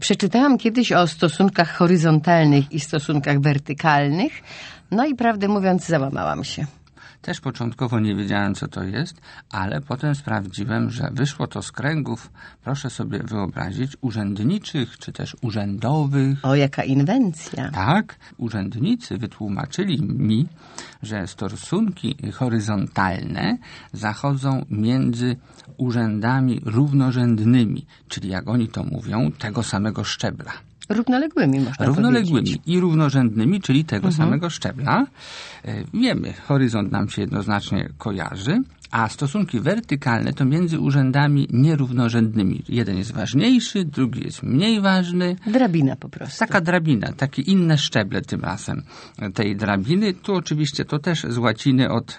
Przeczytałam kiedyś o stosunkach horyzontalnych i stosunkach wertykalnych, no i prawdę mówiąc załamałam się. Też początkowo nie wiedziałem, co to jest, ale potem sprawdziłem, że wyszło to z kręgów, proszę sobie wyobrazić, urzędniczych czy też urzędowych. O, jaka inwencja. Tak, urzędnicy wytłumaczyli mi, że stosunki horyzontalne zachodzą między urzędami równorzędnymi, czyli jak oni to mówią, tego samego szczebla. Równoległymi można powiedzieć. I równorzędnymi, czyli tego samego szczebla. Wiemy, horyzont nam się jednoznacznie kojarzy, a stosunki wertykalne to między urzędami nierównorzędnymi. Jeden jest ważniejszy, drugi jest mniej ważny. Drabina po prostu. Taka drabina, takie inne szczeble tym razem tej drabiny. Tu oczywiście to też z łaciny od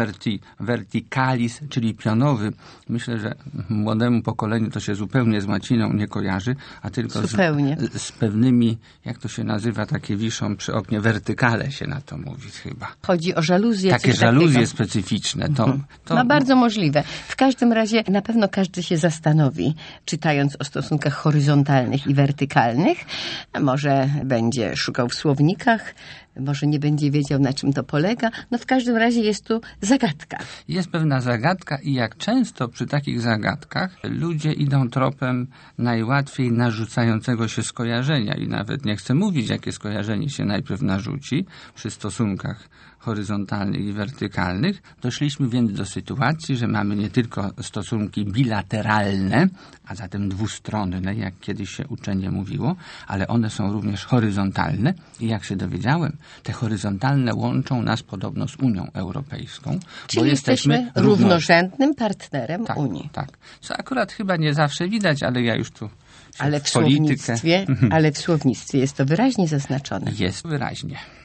verticalis, czyli pionowy. Myślę, że młodemu pokoleniu to się zupełnie z łaciną nie kojarzy, a tylko z pewnymi, jak to się nazywa, takie wiszą przy oknie, wertykale się na to mówi chyba. Chodzi o żaluzje. Takie żaluzje specyficzne. To no bardzo możliwe. W każdym razie na pewno każdy się zastanowi, czytając o stosunkach horyzontalnych i wertykalnych. Może będzie szukał w słownikach, może nie będzie wiedział, na czym to polega. No w każdym razie jest tu zagadka. Jest pewna zagadka i jak często przy takich zagadkach ludzie idą tropem najłatwiej narzucającego się skojarzenia i nawet nie chcę mówić, jakie skojarzenie się najpierw narzuci przy stosunkach horyzontalnych i wertykalnych. Doszliśmy więc do sytuacji, że mamy nie tylko stosunki bilateralne, a zatem dwustronne, jak kiedyś się uczenie mówiło, ale one są również horyzontalne i jak się dowiedziałem, te horyzontalne łączą nas podobno z Unią Europejską. Czyli bo jesteśmy równorzędnym partnerem tak, Unii. Tak, co akurat chyba nie zawsze widać, ale ja już tu ale w słownictwie jest to wyraźnie zaznaczone. Jest wyraźnie.